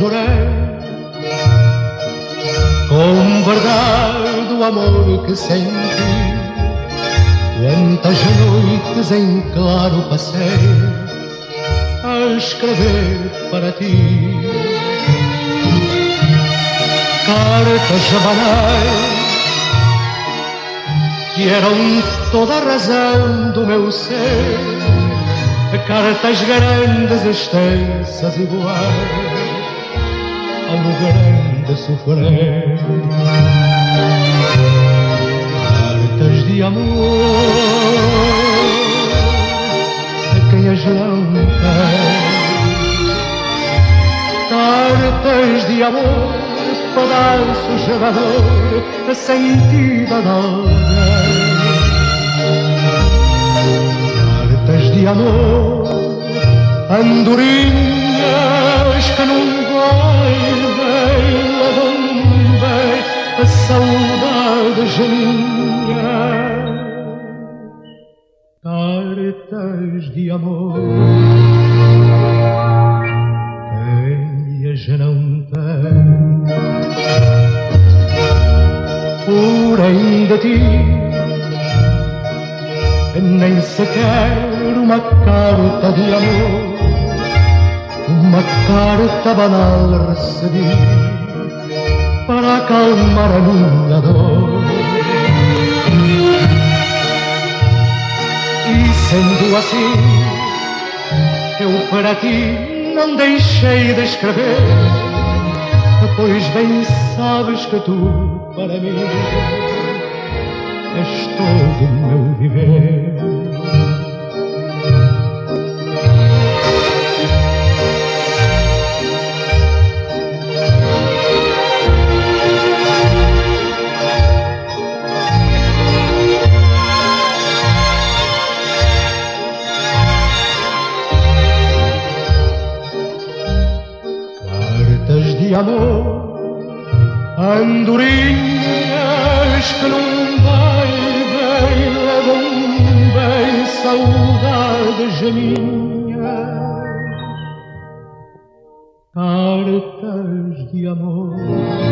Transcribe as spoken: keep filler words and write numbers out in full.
jurei com verdade o amor que senti. Quantas noites em claro passei a escrever para ti cartas banais que eram toda a razão do meu ser, cartas grandes, extensas, iguais ao meu grande sofrer, cartas de amor a quem as não tem, cartas de amor, pedaços de dor, sentida de alguém, cartas de amor, andorinhas que num vai vem, levam bem a saudade minha, cartas de amor, quem as não tem. Porém de ti nem sequer uma carta de amor, uma carta banal recebi para acalmar a minha dor. E sendo assim, eu para ti não deixei de escrever, pois bem sabes que tu para mim és todo o meu viver. Cartas de amor, andorinhas que num vai vem, levam bem saudades minhas, cartas de amor.